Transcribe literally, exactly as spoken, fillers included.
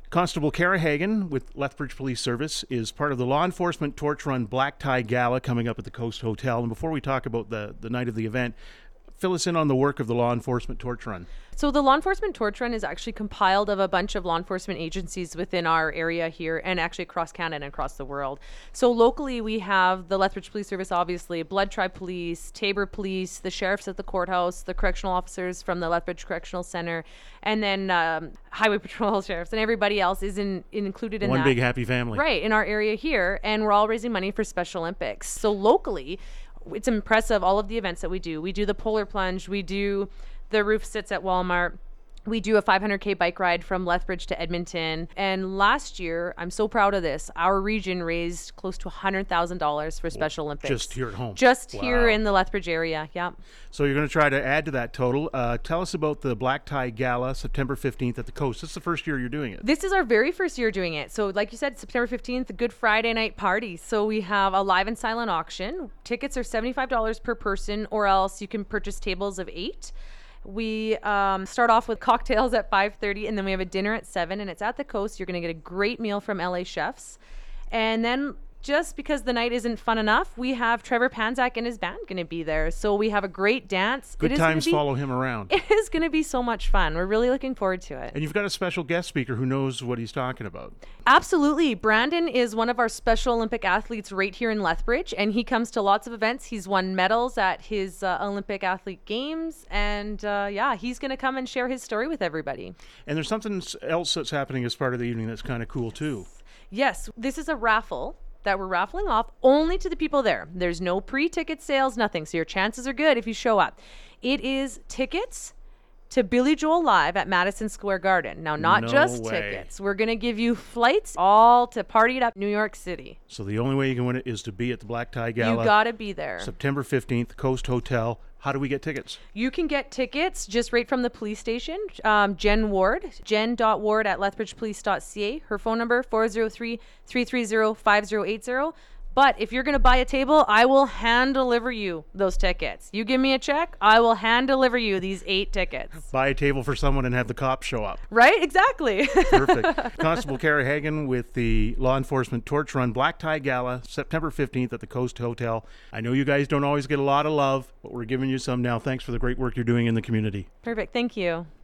Constable Kara Hagen with Lethbridge Police Service is part of the Law Enforcement Torch Run Black Tie Gala coming up at the Coast Hotel. And before we talk about the, the night of the event, fill us in on the work of the Law Enforcement Torch Run. So the Law Enforcement Torch Run is actually compiled of a bunch of law enforcement agencies within our area here and actually across Canada and across the world. So locally we have the Lethbridge Police Service, obviously, Blood Tribe Police, Taber Police, the sheriffs at the courthouse, the correctional officers from the Lethbridge Correctional Center, and then um, Highway Patrol sheriffs, and everybody else is in, included in One that. big happy family. Right, in our area here, and we're all raising money for Special Olympics. So locally, it's impressive, all of the events that we do. We do the polar plunge, we do the roof sits at Walmart, we do a five hundred K bike ride from Lethbridge to Edmonton. And last year, I'm so proud of this, our region raised close to one hundred thousand dollars for Special Olympics. Just here at home? Just Wow. here in the Lethbridge area, yeah. So you're going to try to add to that total. Uh, tell us about the Black Tie Gala, September fifteenth at the Coast. This is the first year you're doing it. This is our very first year doing it. So like you said, September fifteenth, a Good Friday night party. So we have a live and silent auction. Tickets are seventy-five dollars per person, or else you can purchase tables of eight. We um, start off with cocktails at five thirty, and then we have a dinner at seven, and it's at the Coast. You're going to get a great meal from L A chefs. And then just because the night isn't fun enough, we have Trevor Panzak and his band going to be there. So we have a great dance. Good It is times gonna be, follow him around. It is going to be so much fun. We're really looking forward to it. And you've got a special guest speaker who knows what he's talking about. Absolutely. Brandon is one of our Special Olympic athletes right here in Lethbridge, and he comes to lots of events. He's won medals at his uh, Olympic athlete games, and uh, yeah, he's going to come and share his story with everybody. And there's something else that's happening as part of the evening that's kind of cool too. Yes, this is a raffle that we're raffling off only to the people there. There's no pre-ticket sales, nothing. So your chances are good if you show up. It is tickets to Billy Joel Live at Madison Square Garden. Now, not No just way. tickets. We're going to give you flights all to party it up New York City. So the only way you can win it is to be at the Black Tie Gala. You got to be there. September fifteenth, Coast Hotel. How do we get tickets? You can get tickets just right from the police station. Um, Jen Ward, jen dot ward at lethbridge police dot c a. Her phone number, four oh three, three three oh, five oh eight oh. But if you're going to buy a table, I will hand deliver you those tickets. You give me a check, I will hand deliver you these eight tickets. Buy a table for someone and have the cops show up. Right? Exactly. Perfect. Constable Kara Hagen with the Law Enforcement Torch Run Black Tie Gala, September fifteenth at the Coast Hotel. I know you guys don't always get a lot of love, but we're giving you some now. Thanks for the great work you're doing in the community. Perfect. Thank you.